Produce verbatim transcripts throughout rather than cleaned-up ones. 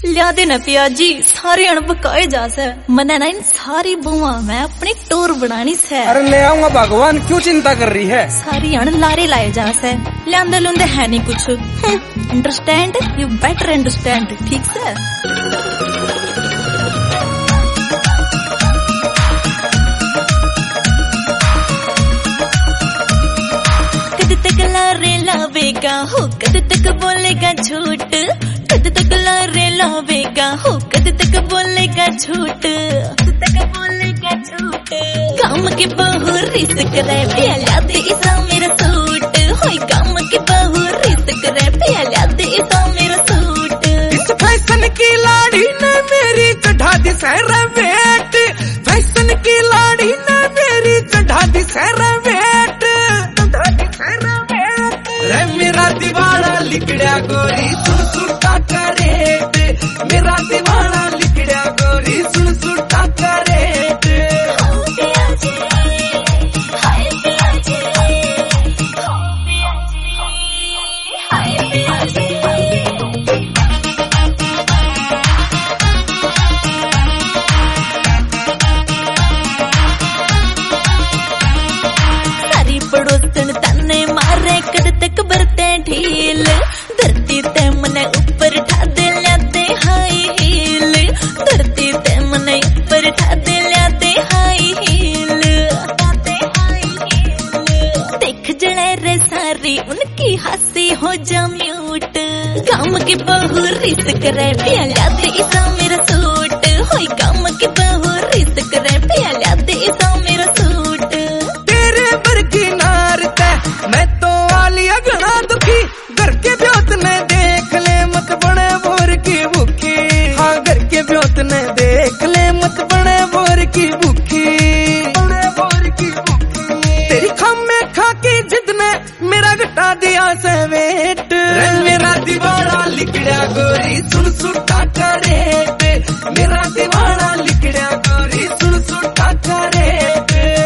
लिया देना पियाजी सारे अणबकाए जा से मने ना इन सारी बुआ मैं अपनी टोर बनानी से। अरे ले आऊंगा भगवान, क्यों चिंता कर रही है? सारी अण लारे लाए जा से लियांदे लुंदे है नहीं कुछ। अंडरस्टैंड, यू बेटर अंडरस्टैंड, ठीक से। कद तक लारे लावेगा हो, कद तक बोलेगा झूठ, कद तक लारे लावेगा हो, कद तक बोलेगा झूठ, कद तक बोलेगा झूठ। काम की बहू रिस्क रे प्याला दे इसा मेरा सूट, होय काम की बहू रिस्क रे प्याला दे इसा मेरा सूट। इस फैशन की लाड़ी ने मेरी चढ़ा दी सहरा वेट, फैशन की लाड़ी ने मेरी चढ़ा दी सहरा वेट, चढ़ा दी सहरा वेट। रे मेरा दीवाना लिकड़ा गोरी सुन सुन टाका रेट, मेरा दीवाना लिकड़ा गोरी सुन सुन टाका रेट। सारी पड़ोसन तन्ने मारे कद तक बरते ढील, धरती ते मने ऊपर ठा दे लाते हाई हील, धरती ते मने ऊपर ठा दे लाते हाई हील, हाई हील। देख जड़े रे सारी उनकी हंसी हो जा म्यूट, काम की बहू रिस्क रे प्याला दे इसा मेरा सूट, होय काम की बहू रिस्क रे प्याला दे इसा मेरा सूट। तेरे बरकी नार ते मैं तो वालिया घना दुखी, घर के ब्योत ने देख ले मत बने बोर की भूखी, हाँ घर के ब्योत ने देख ले मत बने बोर की भूखी, बने बोर की भूखी। तेरी खम्मे खा की जिद ने मेरा घटा दिया से वेट, मेरा दीवाना लिकड़ा गोरी सुन सुन टाका रेट, मेरा दीवाना लिकड़ा गोरी सुन सुन टाका रेट।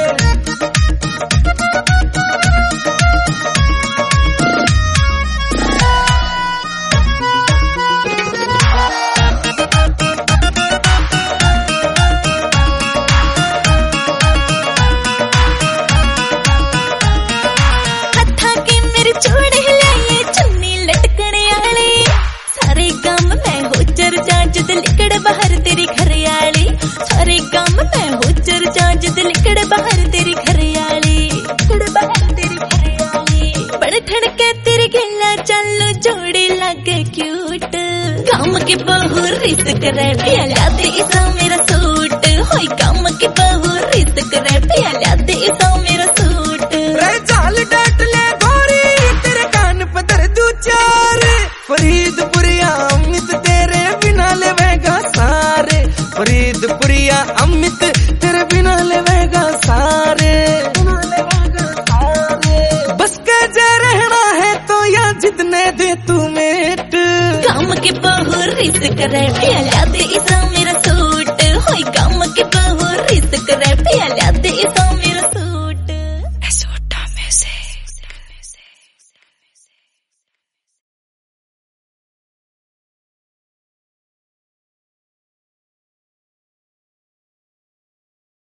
लिकड़ बाहर तेरी घरियाली, सारे काम मैं हो चर्चा जद लिकड़ बाहर तेरी घरियाली, लिकड़ बाहर तेरी घरियाली। बड़े ठड़के तेरी गिला चलो जोड़ी लगे क्यूट, काम की बहू रिस्क रे प्याला दे इसा मेरा सूट, होय काम की बहू रिस्क रे प्याला दे इसा मेरा सूट। रे जाल डाट ले गोरी तेरे कान पे दर दू चार, फरीदपुरिया अमित तेरे बिना लेवेगा सारे, फरीदपुरिया अमित तेरे बिना लेवेगा सारे, बिना लेवेगा सारे। बस के जे रहना है तो या जितने दे तू मेट, काम की बहू रिस्क रे प्याला दे इसा मेरा सूट, होय काम की बहू रिस्क रे प्याला